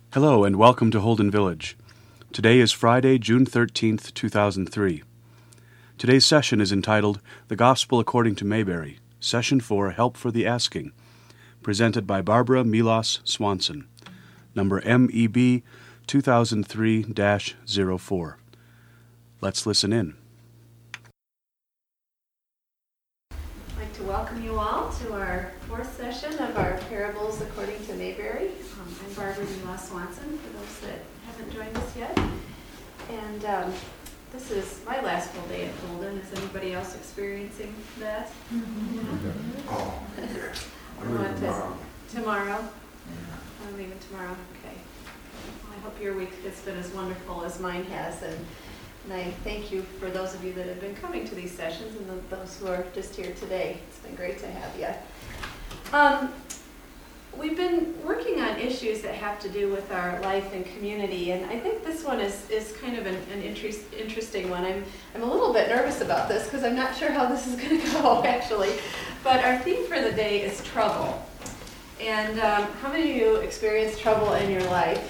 Hello and welcome to Holden Village. Today is Friday, June 13th, 2003. Today's session is entitled The Gospel According to Mayberry, Session 4, Help for the Asking, presented by Barbara Milos Swanson, number MEB 2003-04. Let's listen in. I'd like to welcome you all to our fourth session of our Parables According to Mayberry. I'm Barbara Milos Swanson, for those that haven't joined us yet. And this is my last full day at Holden. Is anybody else experiencing that? Oh, I'm going tomorrow? I'm leaving tomorrow, okay. Well, I hope your week has been as wonderful as mine has, and I thank you for those of you that have been coming to these sessions and those who are just here today. It's been great to have you. We've been working on issues that have to do with our life and community, and I think this one is kind of an interesting one. I'm a little bit nervous about this because I'm not sure how this is going to go, actually. But our theme for the day is trouble. And how many of you experience trouble in your life?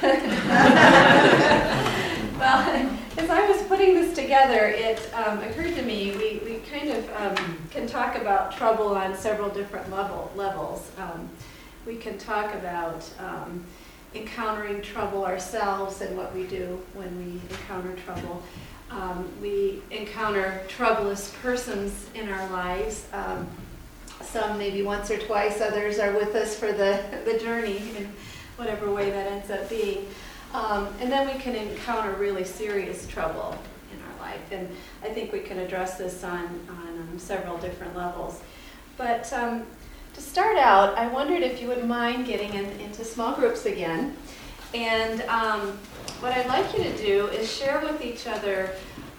Well, as I was putting this together, it occurred to me we kind of can talk about trouble on several different levels. We can talk about encountering trouble ourselves and what we do when we encounter trouble. We encounter troublous persons in our lives. Some maybe once or twice, others are with us for the journey in whatever way that ends up being. And then we can encounter really serious trouble in our life. And I think we can address this on several different levels. But to start out, I wondered if you wouldn't mind getting into small groups again. And what I'd like you to do is share with each other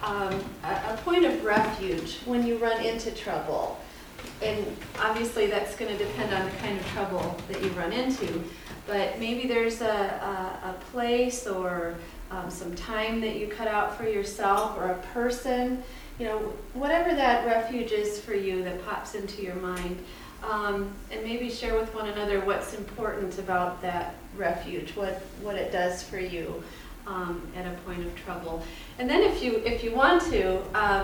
a point of refuge when you run into trouble. And obviously that's going to depend on the kind of trouble that you run into. But maybe there's a place or some time that you cut out for yourself, or a person, whatever that refuge is for you that pops into your mind. And maybe share with one another what's important about that refuge, what it does for you at a point of trouble. And then if you want to,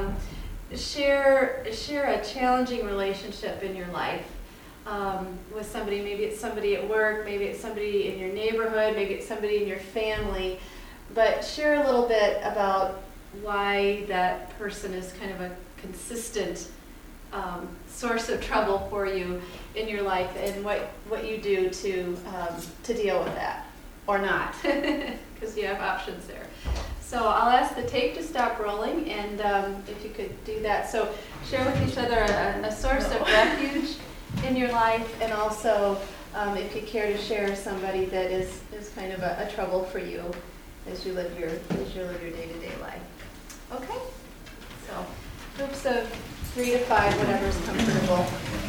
share a challenging relationship in your life with somebody. Maybe it's somebody at work, maybe it's somebody in your neighborhood, maybe it's somebody in your family. But share a little bit about why that person is kind of a consistent source of trouble for you in your life, and what you do to deal with that, or not, because you have options there. So I'll ask the tape to stop rolling, and if you could do that. So share with each other a source of refuge in your life, and also if you care to share somebody that is kind of a trouble for you as you live your day-to-day life. Okay? So groups of 3 to 5, whatever's comfortable.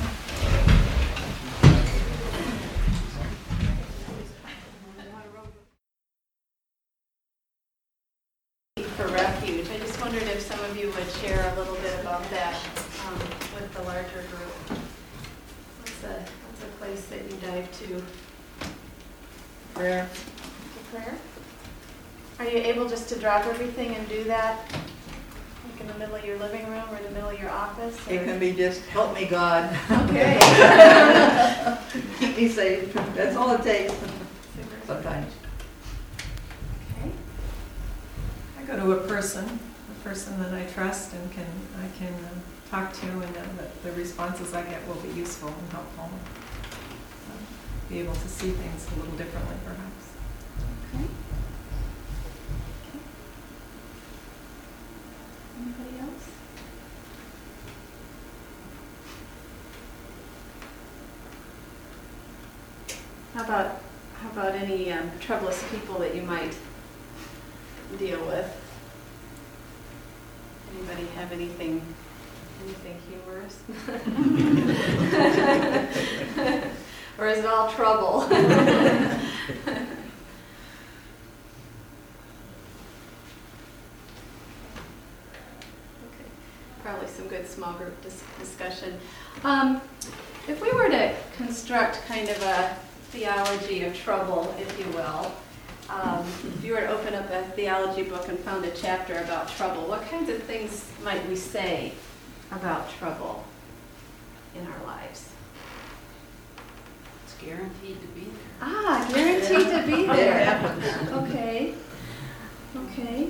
For refuge. I just wondered if some of you would share a little bit about that with the larger group. What's a place that you dive to? prayer. Prayer? Are you able just to drop everything and do that? Like in the middle of your living room or the middle of your office? Or? It can be just, help me God. Okay. Keep me safe. That's all it takes sometimes. Okay. I go to a person that I trust and I can talk to, and know that the responses I get will be useful and helpful. Be able to see things a little differently, perhaps. Okay. Anybody else? How about any troublous people that you might deal with? Anybody have anything humorous? Or is it all trouble? Okay. Probably some good small group discussion. If we were to construct kind of a theology of trouble, if you will, If you were to open up a theology book and found a chapter about trouble, what kinds of things might we say about trouble in our lives? It's guaranteed to be there. Ah, guaranteed to be there. Okay. Okay.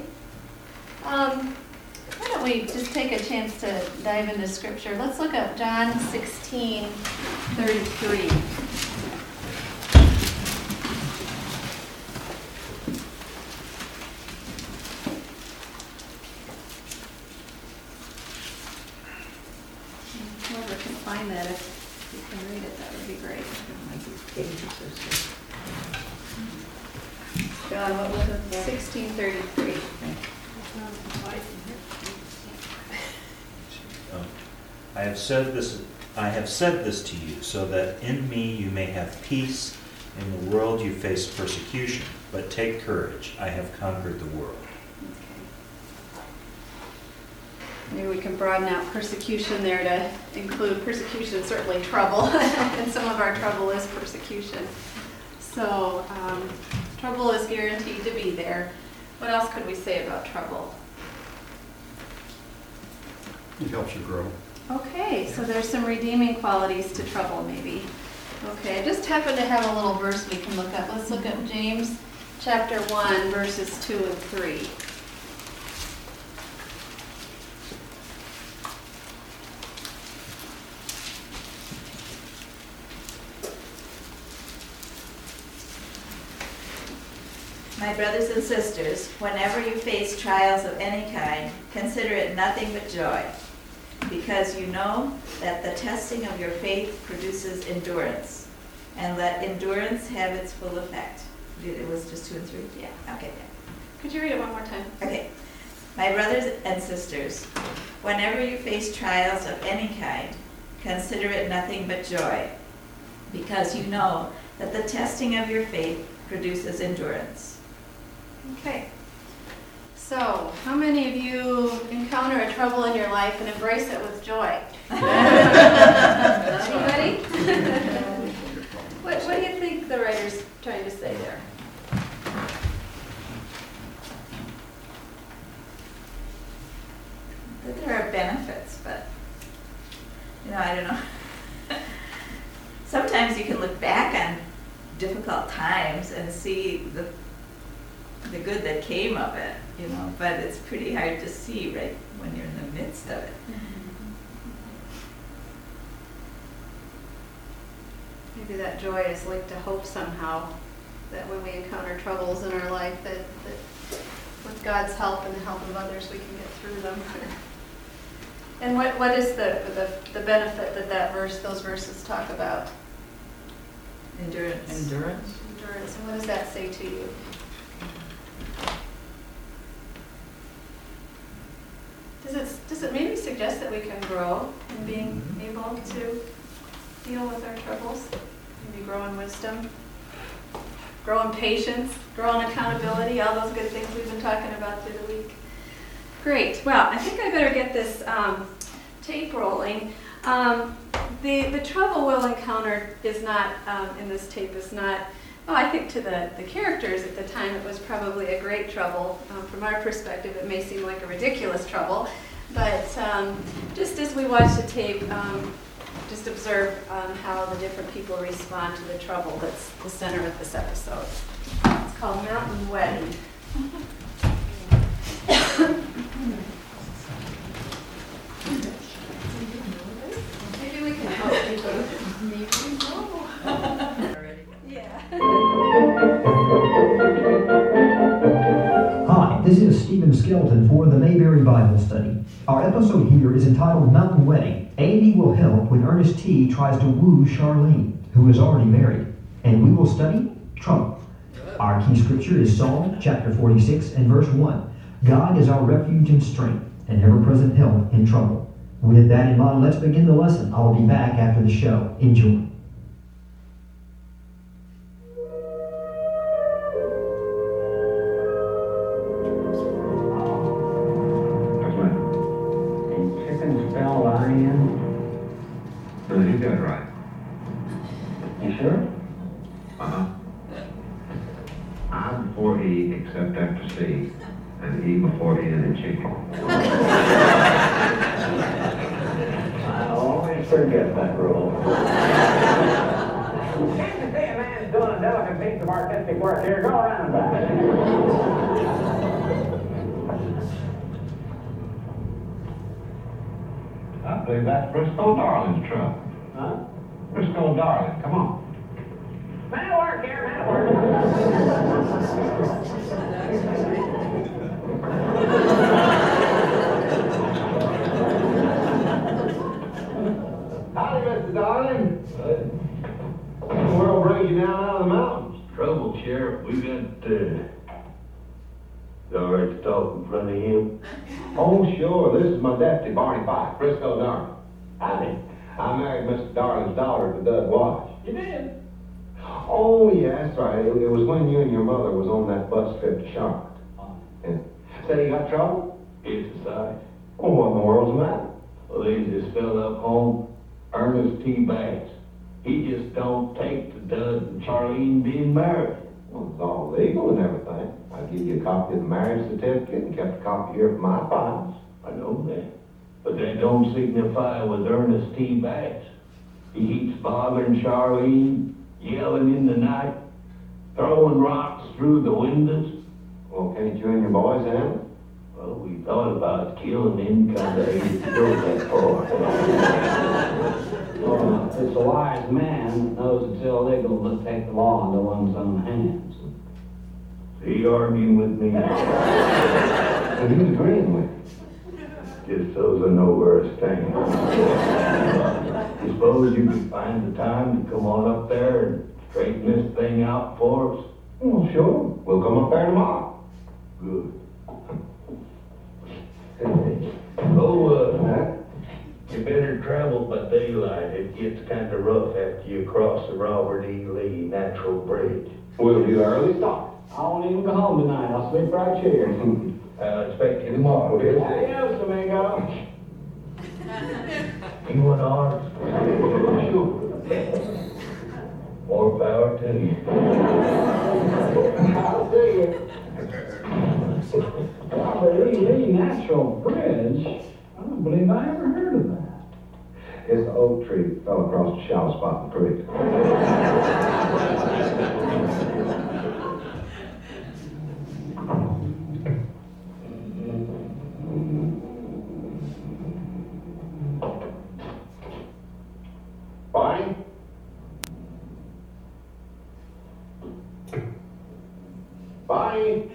Why don't we just take a chance to dive into Scripture? Let's look up John 16:33. Whoever can find that, if you can read it, that would be great. John, what was it? 16:33. I have said this to you, so that in me you may have peace. In the world you face persecution, but take courage. I have conquered the world. Maybe we can broaden out persecution there to include persecution, certainly trouble, and some of our trouble is persecution. So trouble is guaranteed to be there. What else could we say about trouble? It helps you grow. Okay, so there's some redeeming qualities to trouble maybe. Okay, I just happen to have a little verse we can look up. Let's look at James chapter 1, verses 2 and 3. My brothers and sisters, whenever you face trials of any kind, consider it nothing but joy, because you know that the testing of your faith produces endurance, and let endurance have its full effect. It was just 2 and 3? Yeah. Okay. Could you read it one more time? Okay. My brothers and sisters, whenever you face trials of any kind, consider it nothing but joy, because you know that the testing of your faith produces endurance. Okay. So, how many of you encounter a trouble in your life and embrace it with joy? Anybody? What do you think the writer's trying to say there? That there are benefits, but, I don't know. Sometimes you can look back on difficult times and see the good that came of it, but it's pretty hard to see right when you're in the midst of it. Maybe that joy is linked to hope somehow, that when we encounter troubles in our life, that with God's help and the help of others, we can get through them. And what is the benefit that those verses talk about? Endurance. Endurance? Endurance. And what does that say to you? Does it maybe suggest that we can grow in being able to deal with our troubles? Maybe grow in wisdom, grow in patience, grow in accountability, all those good things we've been talking about through the week. Great. Well, I think I better get this tape rolling. The trouble we'll encounter is not, in this tape, is not, I think to the characters at the time it was probably a great trouble. From our perspective, it may seem like a ridiculous trouble. But just as we watch the tape, just observe how the different people respond to the trouble that's the center of this episode. It's called Mountain Wedding. Maybe we can help people. Maybe we know. Yeah. Hi, this is Stephen Skelton for the Mayberry Bible Study. Our episode here is entitled Mountain Wedding. Andy will help when Ernest T. tries to woo Charlene, who is already married. And we will study trouble. Our key scripture is Psalm chapter 46 and verse 1. God is our refuge and strength, and ever-present help in trouble. With that in mind, let's begin the lesson. I'll be back after the show. Enjoy. You got it right. You sure? Uh-huh. I before E except after C, and E before N and chicken. I always forget that rule. Can't you see a man's doing a delicate piece of artistic work here? Go around back. I believe that's Briscoe Darling's truck. Huh? Briscoe Darling, come on. Man at work here, man at work. Howdy, Mr. Darling. What in the world brings you down out of the mountains? Trouble, Sheriff. We got, all right to talk in front of him? Oh, sure. This is my deputy, Barney Pike, Briscoe Darling. Howdy. I married Mr. Darling's daughter to Dud Wash. You did? Oh, yeah, that's right. It was when you and your mother was on that bus trip to Charlotte. Yeah. Say, you got trouble? It's a sight. Oh, what in the world's the matter? Well, there's this fella up home, Ernest T. Bass. He just don't take to Dud and Charlene being married. Well, it's all legal and everything. I'll give you a copy of the marriage certificate and kept a copy here for my files. I know that. But that don't signify with Ernest T. Bass. He keeps bothering Charlene, yelling in the night, throwing rocks through the windows. Well, can't you and your boys handle it? Well, we thought about killing him, kind of ain't to go that far. Well, it's a wise man that knows it's illegal to take the law into one's own hands. He arguing with me. And who's agreeing with you? Just so I know where I stand. You suppose you could find the time to come on up there and straighten this thing out for us? Well, sure. We'll come up there tomorrow. Good. Oh, you better travel by daylight. It gets kind of rough after you cross the Robert E. Lee Natural Bridge. We'll do early start. I won't even go home tonight. I'll sleep right here. I'll expect you tomorrow. Adios, amigo. You want ours? Sure. More power to you. I'll see you. Robert E. Lee Natural Bridge? I don't believe I ever heard of that. It's the oak tree that fell across the shallow spot in the creek. Barney? Barney?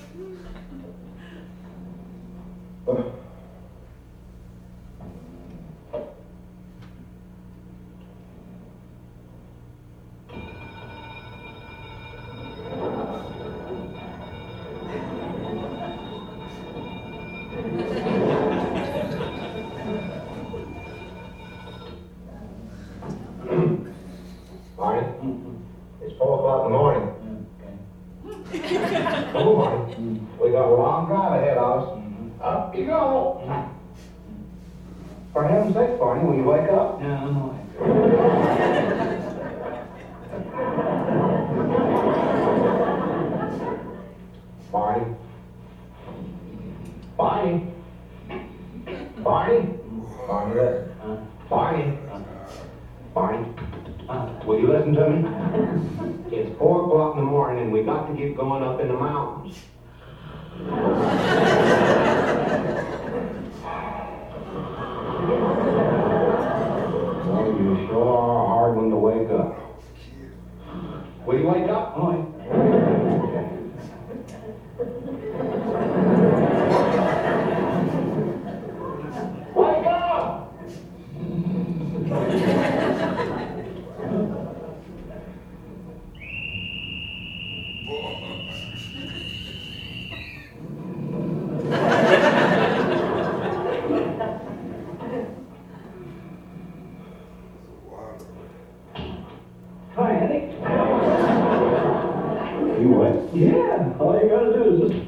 Barney? It's 4 o'clock in the morning. Come on, Barney. We got a long drive ahead of us. Up you go. For heaven's sake, Barney, will you wake up? No, I'm awake. Barney? Barney? Barney? Barney, listen. Barney? Barney? Will you listen to me? It's 4 o'clock in the morning and we got to get going up in the mountains. Well, you sure are a hard one to wake up. Will you wake up? Wake up! Hi, Andy. You what? Yeah, all you gotta do is just...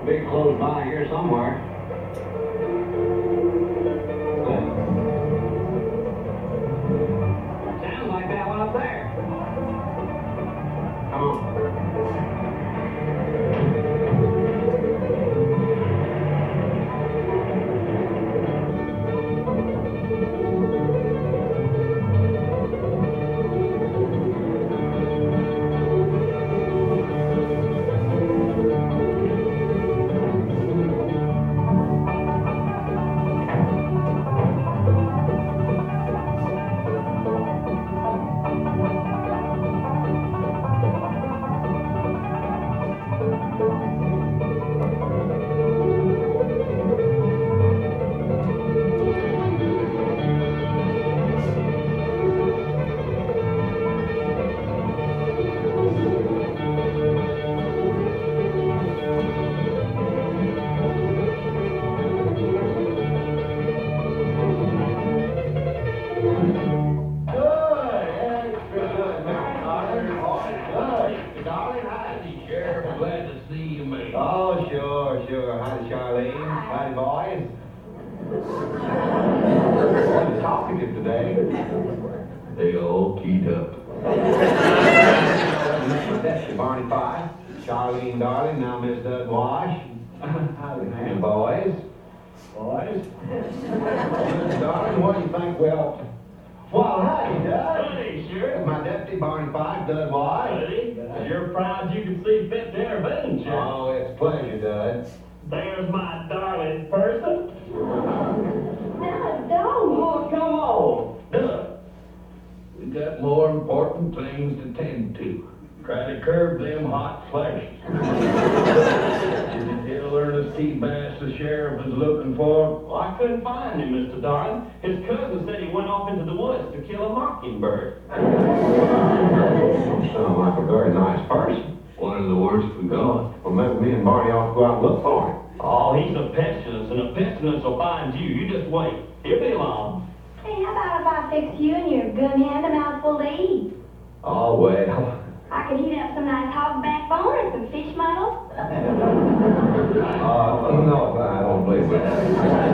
Be close by here somewhere. Sounds like that one up there. Come on. Oh, sure, sure. Hi, Charlene. Hi, boys. I'm talkative today. They all keyed up. That's Barney Fife. Charlene, darling. Now, Miss Doug Wash. And boys. Boys. Darling, what do you think? Well, hi, Doug. Hey, sure. My deputy, Barney Fife, Doug Wash. Buddy, you're proud you can see fit to intervene, sure. Oh, it's a pleasure, Doug. There's my darling person. No, don't. Oh, come on. Doug, we got more important things to tend to. Try to curb them hot flashes. Did you tell Ernest T. Bass the sheriff was looking for? Well, I couldn't find him, Mr. Darling. His cousin said he went off into the woods to kill a mockingbird. Sounds like a very nice person. One of the worst we got. Well, maybe me and Barney ought to go out and look for him. Oh, he's a pestilence, and a pestilence will find you. You just wait. He'll be along. Hey, how about if I fix you and your gun hand a mouthful to eat? Oh, well. I could heat up some nice hog backbone and some fish muddle. No, I don't believe that.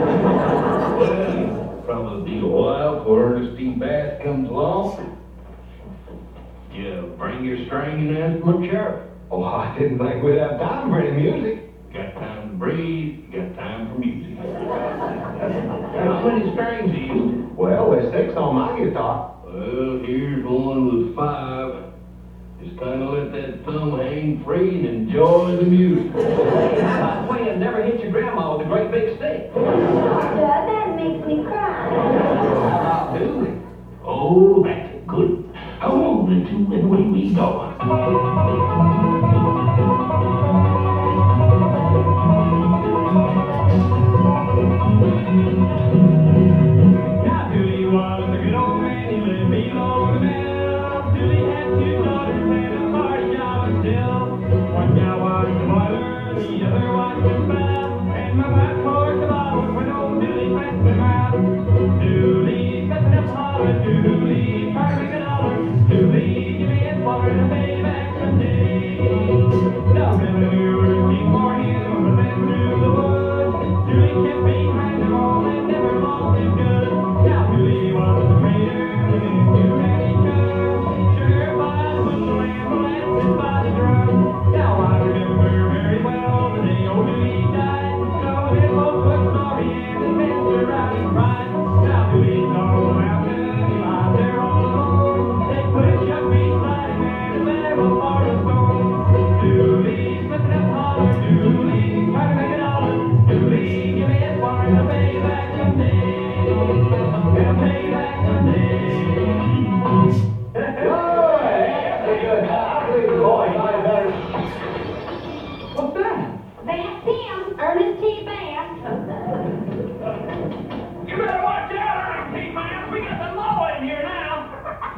Well, probably be a while before Ernest T. Bass comes along. You bring your string and instrument, Sheriff. Oh, I didn't think we'd have time for any music. Got time to breathe, you got time for music. How many strings you used? Well, there's 6 on my guitar. Well, here's one with 5. Just kind of let that thumb hang free and enjoy the music. Hey, how about playing Never Hit Your Grandma with a great big stick? Doug, that makes me cry. How about Dooley? Oh, that's good. How old the two and where we going? Now, Dooley was a good old man. He lived below the mill. Dooley had 2 daughters and a car shop still. One gal was the boiler, the other was the spout. And my wife poured the bottles when old Dooley went them out. Dooley, stepping up holler, Dooley, try to make a dollar. Dooley, give me a quarter to pay back someday. Now, remember we were looking for him, but then through the woods. Dooley kept behind them all and never lost his good. Now, Dooley was a trader, living too many cubs. Sugar by the bushel and molasses by the drum. Now, I remember very well the day old Dooley died. So they both were sorry and the fence out and cried. Now, Dooley's on the mountain, he lies there all alone. They put a chuck beside him and a barrel for a stone. Dooley, slipping up holler, Dooley, try to make a dollar. Dooley, give me a quarter to pay back someday. And pay back someday. I believe the boys might have better. What's that? That's him, Ernest T. Bass. You better watch out, Ernest T. Bass. We got the law in here now.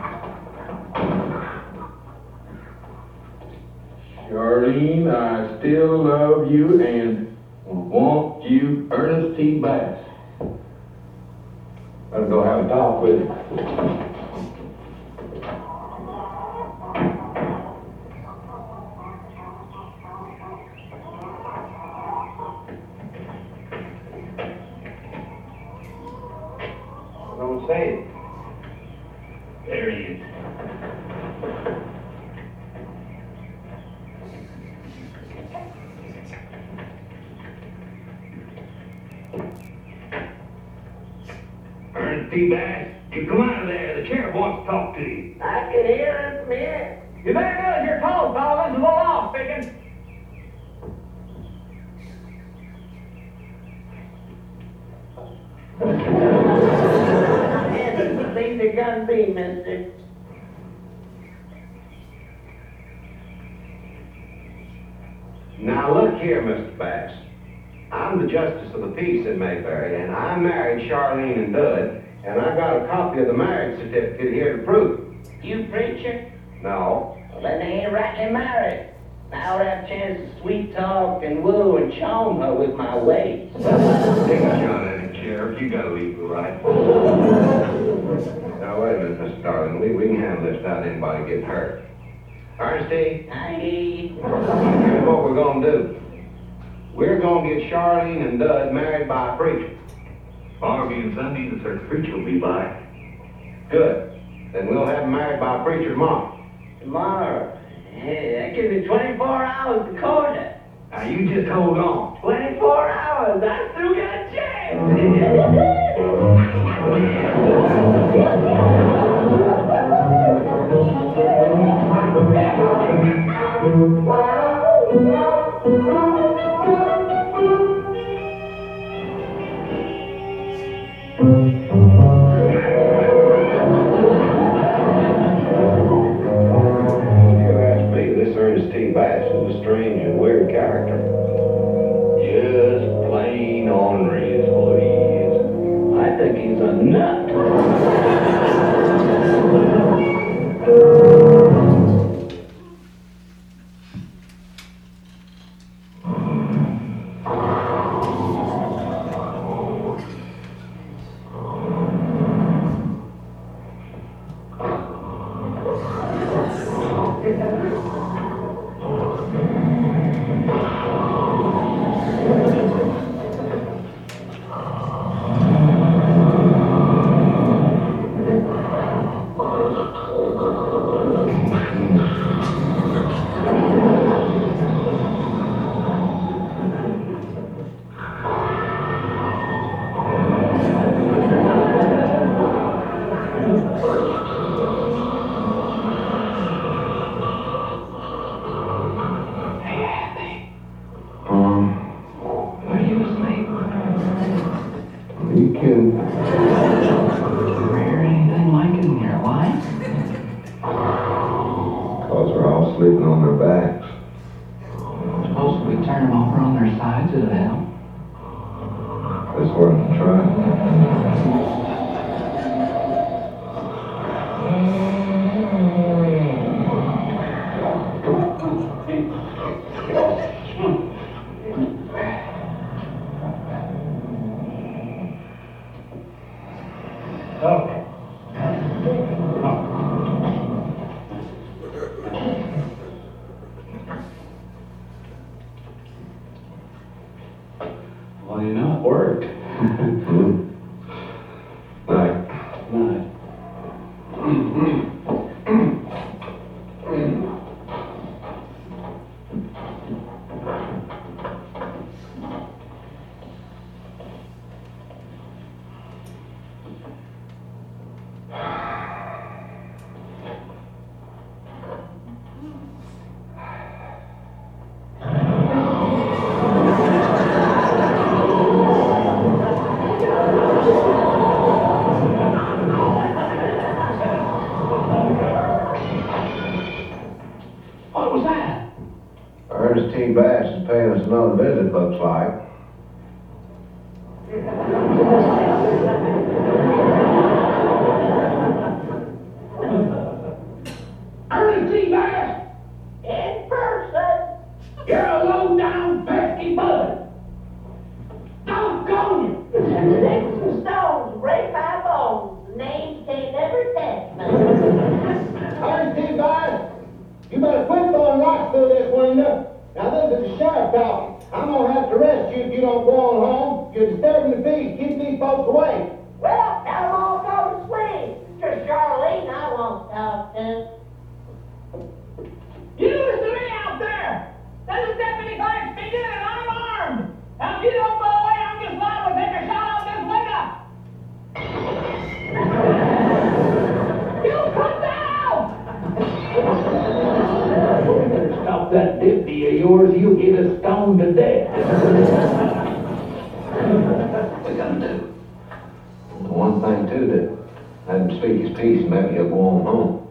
Charlene, I still love you and want you, Ernest T. Bass. Better go have a talk with him. say it. There he is. Ernest T. Bass, you come out of there. The sheriff wants to talk to you. I can hear him from here. You better go as you're told, fellas. This is the law speaking. Yes, leave the gun be, mister. Now look here, Mr. Bass. I'm the Justice of the Peace in Mayberry, and I married Charlene and Dud, and I got a copy of the marriage certificate here to prove it. You preacher? No. Well, then they ain't rightly married. Now I'll have a chance to sweet talk and woo and charm her with my ways. Take a shot at it, Sheriff. You got a legal right. Now, wait a minute, Mr. Darling. We can handle this without anybody getting hurt. Ernesty, I hear you. here's what we're going to do. We're going to get Charlene and Dud married by a preacher. Tomorrow being Sunday, the church preacher will be by. Good. Then we'll have them married by a preacher tomorrow. Tomorrow. Hey, that gives me 24 hours to court it. Now, you just hold on. 24 hours. I still got a chance. This Ernest T. Bass is a strange and weird character. Just plain ornery is what he is. I think he's a nut. Sleeping on their backs. Suppose we turn them over on their sides, it'll help. It's worth a try. Okay. Well, you know, it worked. Night. Night. What was that? Ernest T. Bass is paying us another visit, looks like. Ernest T. Bass, in person. You're a low-down, pesky bud. Doggone you. Sticks and stones break my bones. Names can't never test me. Ernest T. Bass, you better quit throwing rocks through this window. Now this is the sheriff talking. I'm gonna have to arrest you if you don't go on home. You're disturbing the peace. Keep these folks away. Well, now I'm all going to yours, he'll get us stoned to death. We gotta do. The one thing too, that let him speak his piece, and maybe he'll go on home.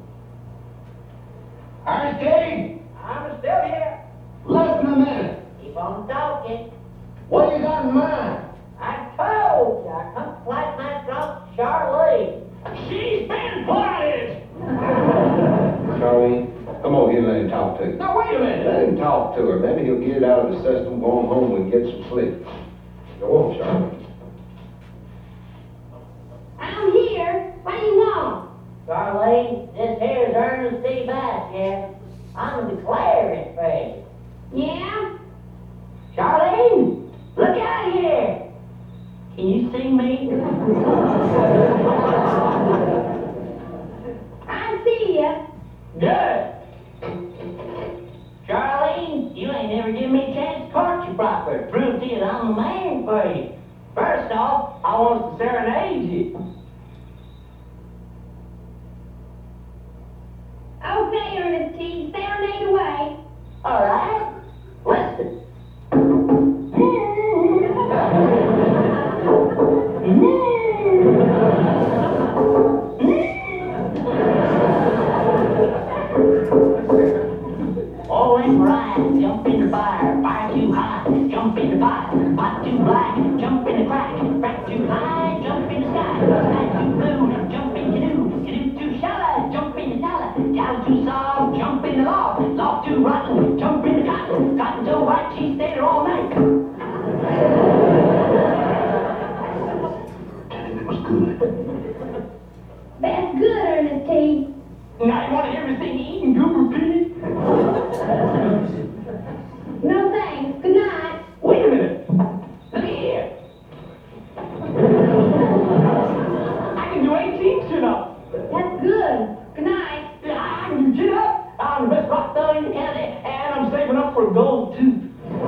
Ernestine! I'm still here. Listen a minute. Keep on talking. What you got in mind? I told you I come to flight my drunk Charlene. She's been plotted. Charlene, come over here and let him talk to you. Now, wait a minute. Let him talk to her. Maybe he'll get it out of the system, go on home and get some sleep. Go on, Charlene. I'm here. What do you want? Charlene, this here's Ernest T. Bass here. I'm declaring for you. Yeah? Charlene, look out here. Can you see me? I see ya. Good. Charlene, you ain't never given me a chance to court you proper. Prove to you that I'm a man for you. First off, I want to serenade you. Okay, Ernest T. Serenade away. All right. Listen. Oh, and right, jump in the fire, fire too high, jump in the fire, pot too black, jump in the crack, crack too high, jump in the sky, sky too blue, jump in canoe, canoe too shallow, jump in the dollar, dollar too soft, jump in the loft, loft too rotten, jump in the cotton, cotton so white she stayed there all night. It was good. That's good, Ernest T. Now you want to hear me sing Eating Goober Pig? No thanks. Good night. Wait a minute. Let me hear. I can do 18 sit-ups. That's good. Good night. I can get up. I'm the best rock star in the county, and I'm saving up for a gold tooth.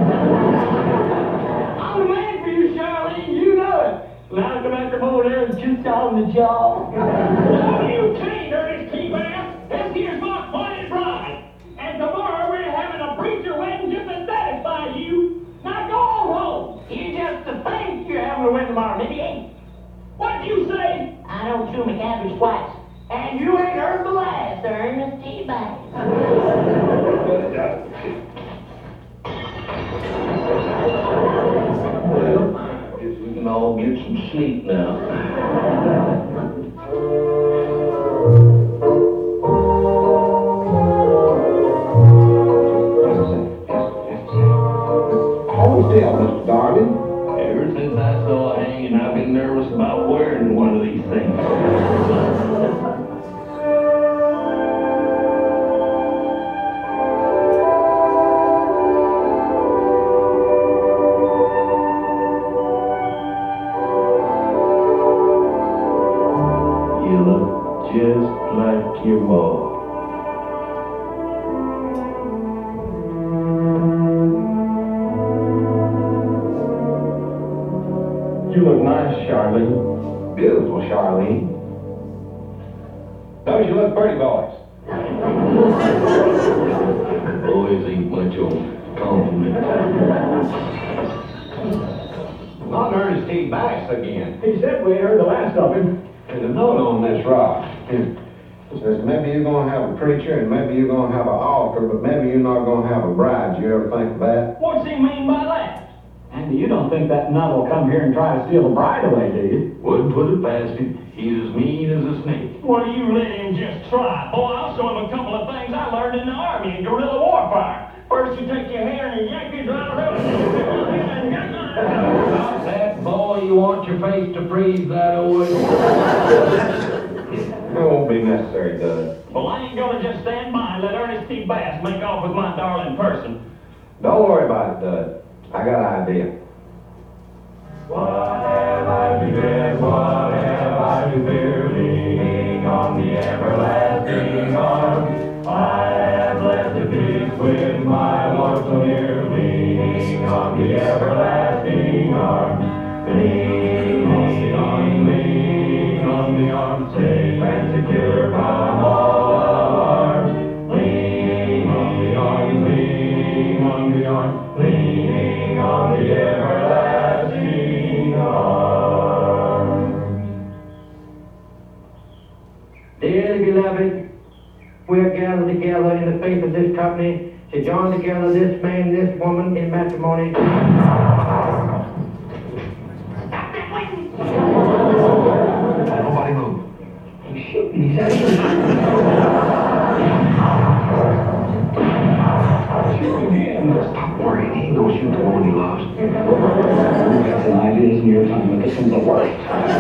I'm the man for you, Charlene. You know it. Now come back from over there and shoot you on the jaw. No, you can't, Ernest T. Bass. This here's my quiet bride. And tomorrow we're having a preacher wedding just to satisfy you. Now go on home. You just to think you're having a wedding tomorrow, maybe ain't. What'd you say? I don't chew my cabbage twice. And you ain't heard the last, Ernest T. Bass. Well, I guess we can all get some sleep now. Hold still, Mr. Darling. Ever since I saw hanging, I've been nervous about wearing one of these things. You look just like your mom. You look nice, Charlene. Beautiful, Charlene. Don't you look pretty, boys? Boys ain't much on compliment. Not Ernest T. Bass again. He said we ain't heard the last of him. There's a note on this rock. It says maybe you're going to have a preacher and maybe you're going to have an altar, but maybe you're not going to have a bride. You ever think of that? What's he mean by that? Andy, you don't think that nut will come here and try to steal the bride away, do you? Wouldn't put it past him. He's as mean as a snake. Well, you let him just try. Boy, I'll show him a couple of things I learned in the Army in guerrilla warfare. First, you take your hair and you yank it right around. Stop that, boy. You want your face to freeze that away? It won't be necessary, Doug. Well, I ain't gonna just stand by and let Ernest T. Bass make off with my darling person. Don't worry about it, Doug. I got an idea. What have I to give? What have I to fear? Leaning on the everlasting arm, I have left the peace with my Lord so near. Leaning on the everlasting arm, leaning on the arm, safe and secure from all alarm. Leaning on the arm, leaning on the beloved, we're gathered together in the faith of this company to join together this man and this woman in matrimony. Nobody move. He's shooting. He's actually shooting again. Stop worrying. He ain't gonna shoot the woman he loves. You've got some ideas in your time, but this one's the worst.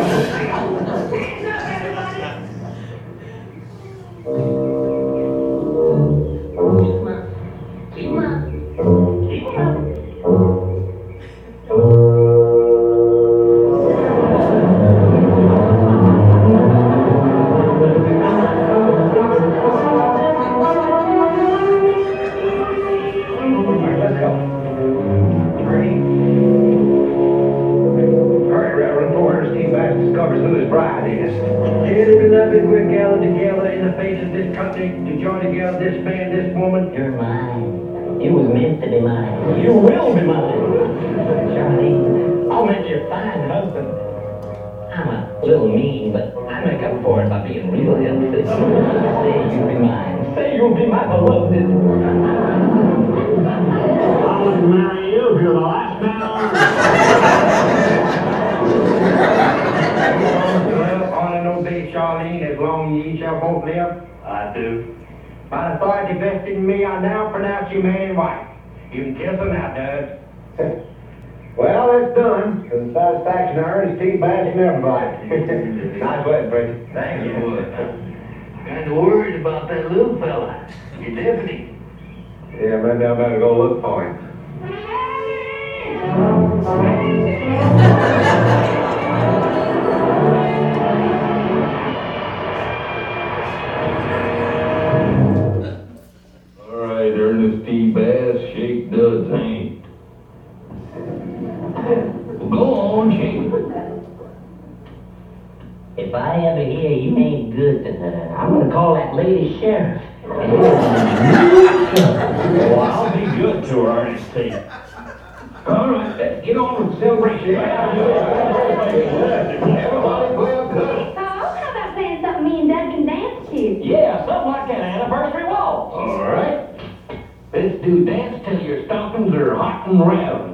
By the authority vested in me, I now pronounce you man and wife. You can kiss them now, Dud. Well, that's done. To the satisfaction of Ernest T. Bass and everybody. Nice wedding, Preacher. Thank you. Kind of worried about that little fella. Your deputy. Yeah, maybe I better go look for him. Ernest T. Bass, shake Dud's hand. Well, go on, shake. If I ever hear you ain't good to her, I'm gonna call that lady sheriff. Well, I'll be good to her, Ernest T. All right, let's get on with the celebration. Everybody play up good. How about playing something me and Dud can dance to? Yeah, something like an anniversary waltz. All right. Let's do dance till your stockings are hot and round.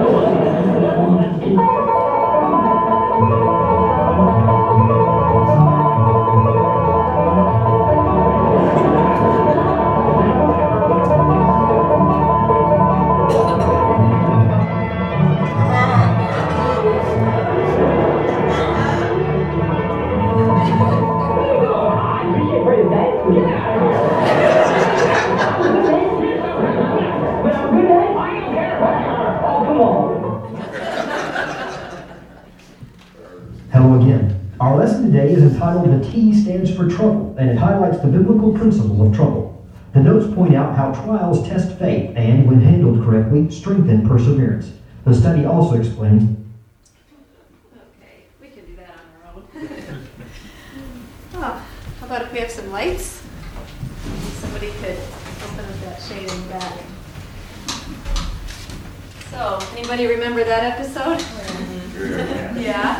Hello again. Our lesson today is entitled The T Stands for Trouble, and it highlights the biblical principle of trouble. The notes point out how trials test faith and, when handled correctly, strengthen perseverance. The study also explains. Okay, we can do that on our own. Oh, how about if we have some lights? Somebody could open up that shade in the back. So, anybody remember that episode? Yeah.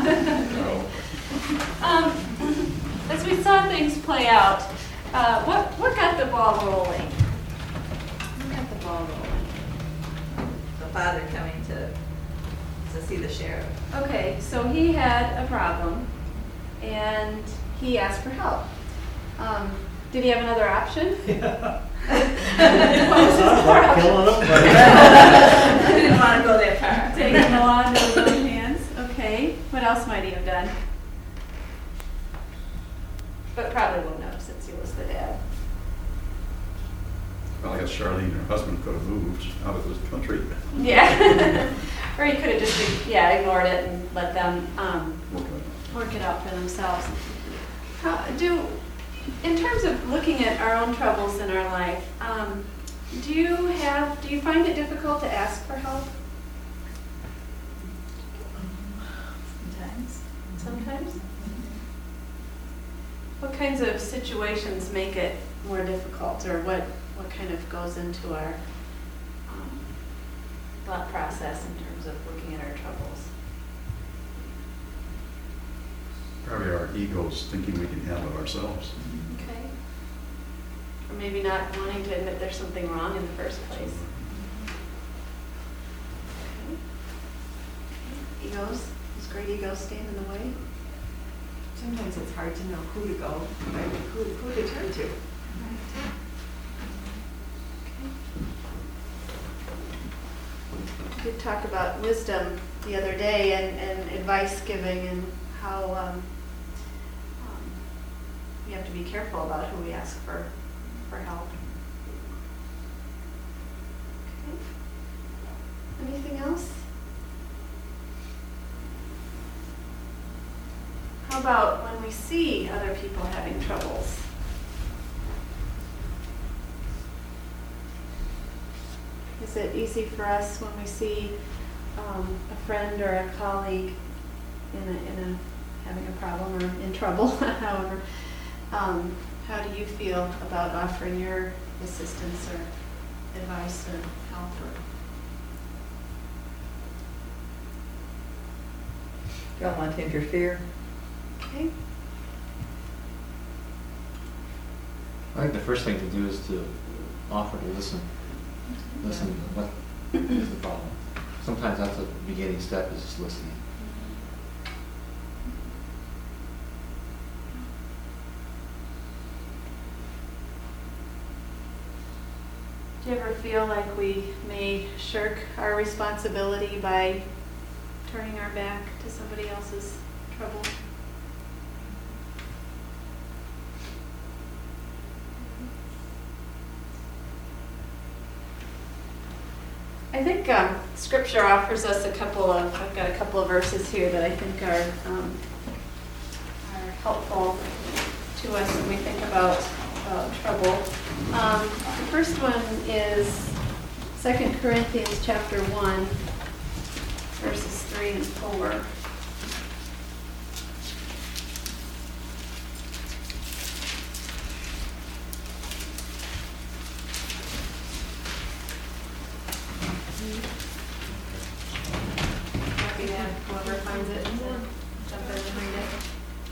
As we saw things play out, what got the ball rolling? What got the ball rolling? The father coming to see the sheriff. Okay, so he had a problem, and he asked for help. Did he have another option? Yeah. What was his problem? Killing them, I didn't want to go that far. Taking the law into his own hands. Okay. What else might he have done? But probably won't know since he was the dad. Well, I guess Charlene and her husband could have moved out of this country. Yeah. Or he could have just ignored it and let them work it out for themselves. In terms of looking at our own troubles in our life, do you find it difficult to ask for help? Sometimes? What kinds of situations make it more difficult, or what kind of goes into our thought process in terms of looking at our troubles? Probably our egos, thinking we can handle it ourselves. Okay. Or maybe not wanting to admit there's something wrong in the first place. Okay. Egos, does great egos stand in the way? Sometimes it's hard to know who to go, right? Who to turn to. We did talk about wisdom the other day and advice giving and how we have to be careful about who we ask for help. Okay. Anything else? How about when we see other people having troubles? Is it easy for us when we see a friend or a colleague having a problem or in trouble, however, how do you feel about offering your assistance or advice or help? Don't want to interfere. Okay. I think the first thing to do is to offer to listen. Listen to what is the problem. Sometimes that's the beginning step, is just listening. Do you ever feel like we may shirk our responsibility by turning our back to somebody else's trouble? I think Scripture offers us I've got a couple of verses here that I think are helpful to us when we think about trouble. The first one is 2 Corinthians chapter 1, verses 3 and 4. Happy to have whoever finds it to jump in and read it.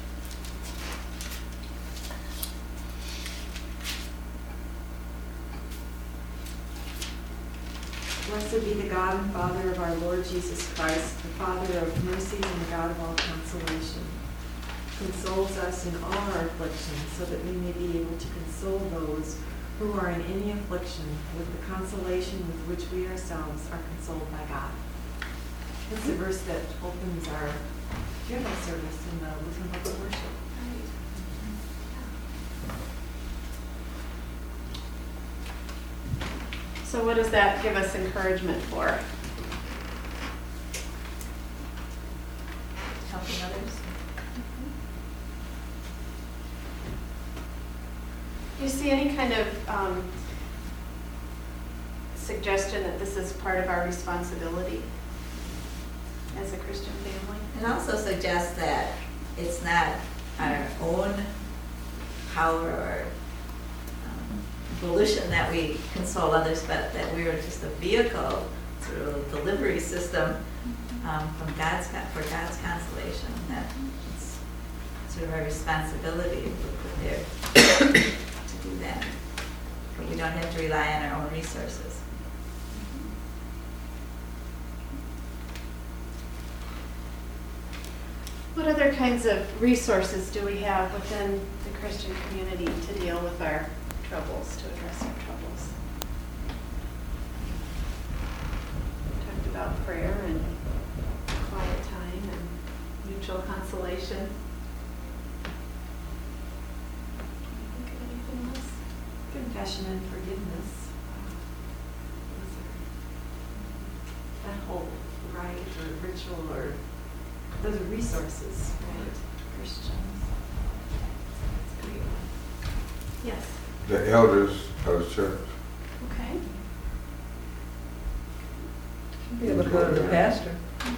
Blessed be the God and Father of our Lord Jesus Christ, the Father of mercies and the God of all consolation, who consoles us in all our afflictions, so that we may be able to console those who are in any affliction with the consolation with which we ourselves are consoled by God. It's a verse that opens our funeral service in the Lutheran Book of Worship. So what does that give us encouragement for? Helping others. Do you see any kind of suggestion that this is part of our responsibility as a Christian family? It also suggests that it's not our own power or volition that we console others, but that we are just a vehicle through a delivery system for God's consolation. That it's sort of our responsibility if we're put there to do that. But we don't have to rely on our own resources. What other kinds of resources do we have within the Christian community to deal with our troubles, to address our troubles? We talked about prayer and quiet time and mutual consolation. Think of anything else? Confession and forgiveness. That whole rite or ritual, or those are resources, right? Christians. That's a great one. Yes. The elders of the church. Okay. Be able to go to the pastor.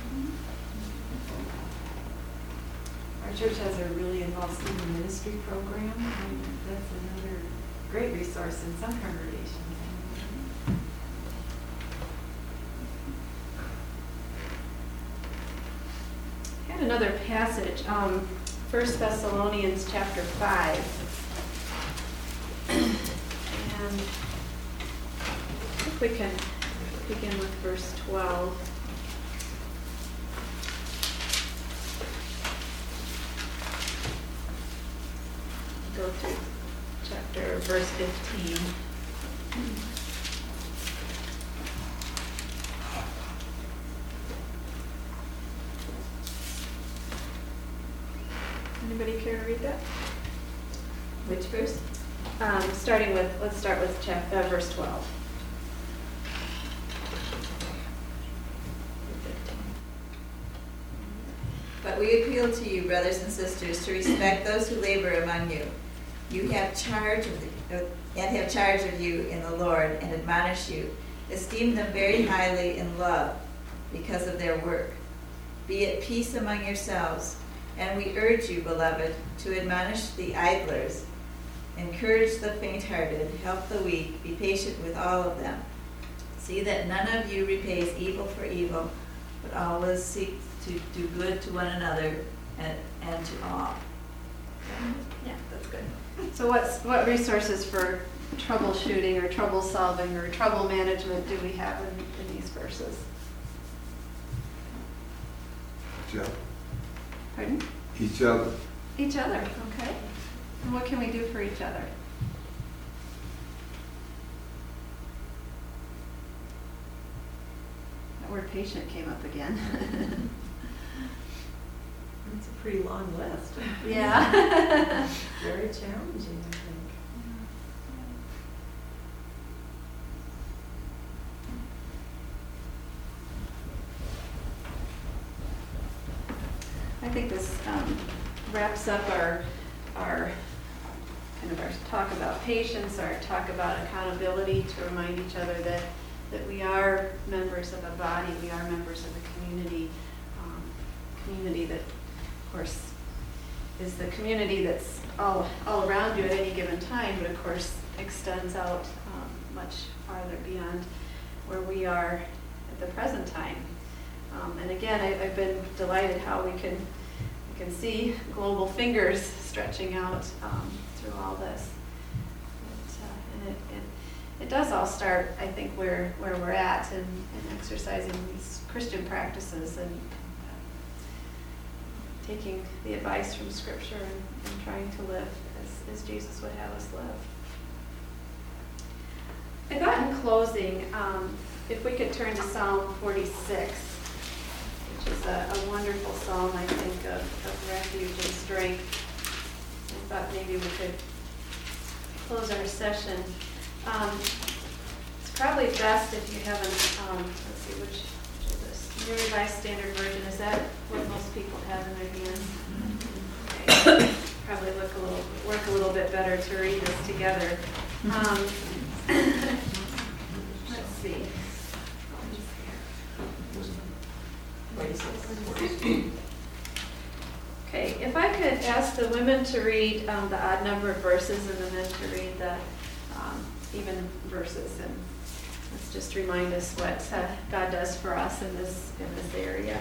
Our church has a really involved student ministry program, and that's another great resource in some congregations. I had another passage, 1 Thessalonians chapter 5. And I think we can begin with verse 12. Go through verse 15. Anybody care to read that? Which verse? Let's start with verse 12. But we appeal to you, brothers and sisters, to respect those who labor among you. You have charge of you in the Lord and admonish you. Esteem them very highly in love because of their work. Be at peace among yourselves. And we urge you, beloved, to admonish the idlers, encourage the faint-hearted, help the weak, be patient with all of them. See that none of you repays evil for evil, but always seek to do good to one another and to all. Yeah, that's good. So what resources for troubleshooting or trouble solving or trouble management do we have in these verses? Yeah. Pardon? Each other. Each other, okay. And what can we do for each other? That word patient came up again. It's a pretty long list. Yeah. Very challenging, I think. I think this wraps up our talk about patience, our talk about accountability, to remind each other that we are members of a body, we are members of a community that, of course, is the community that's all around you at any given time, but of course extends out much farther beyond where we are at the present time. And again, I've been delighted how we can see global fingers stretching out through all this. And it does all start, I think, where we're at and exercising these Christian practices and taking the advice from Scripture and trying to live as Jesus would have us live. I thought in closing, if we could turn to Psalm 46, which is a wonderful psalm, I think, of refuge and strength. I thought maybe we could close our session. It's probably best if you haven't, let's see, which is this? New Revised Standard Version, is that what most people have in their hands? Okay. Probably work a little bit better to read this together. Let's see. Okay, if I could ask the women to read the odd number of verses and the men to read the even verses, and let's just remind us what God does for us in this area.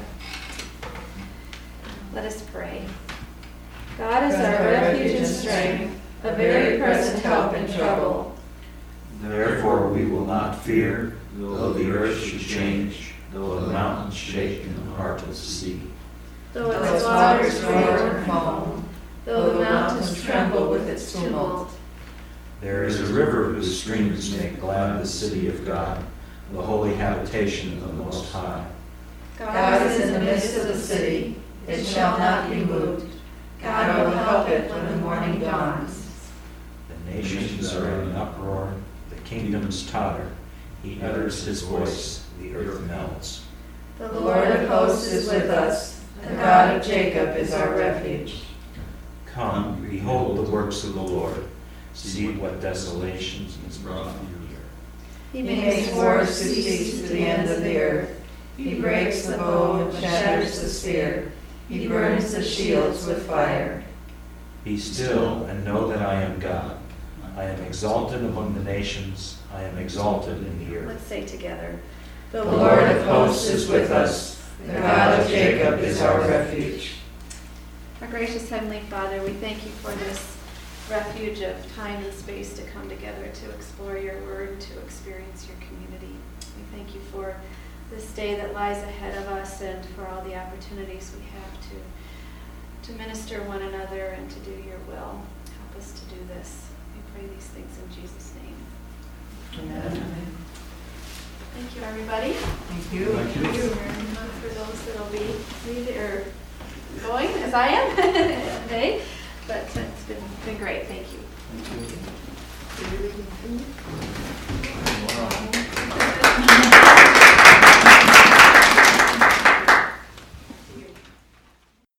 Let us pray. God is our refuge and strength, a very present help in trouble. Therefore we will not fear, though the earth should change, though the mountains shake in the heart of the sea. Though its waters roar and foam, though the mountains tremble with its tumult. There is a river whose streams make glad the city of God, the holy habitation of the Most High. God is in the midst of the city, it shall not be moved. God will help it when the morning dawns. The nations are in an uproar, the kingdoms totter. He utters his voice, the earth melts. The Lord of hosts is with us, the God of Jacob is our refuge. Come, behold the works of the Lord. See what desolations he has brought on you here. He makes wars to cease to the ends of the earth. He breaks the bow and shatters the spear. He burns the shields with fire. Be still and know that I am God. I am exalted among the nations. I am exalted in the earth. Let's say together. The Lord of hosts is with us. The God of Jacob is our refuge. Our gracious Heavenly Father, we thank you for this refuge of time and space to come together to explore your word, to experience your community. We thank you for this day that lies ahead of us and for all the opportunities we have to minister one another and to do your will. Help us to do this. We pray these things in Jesus' name. Amen. Thank you, everybody. Thank you. Thank you. For those that will be reading or going, as I am today. But it's been great. Thank you. Thank you.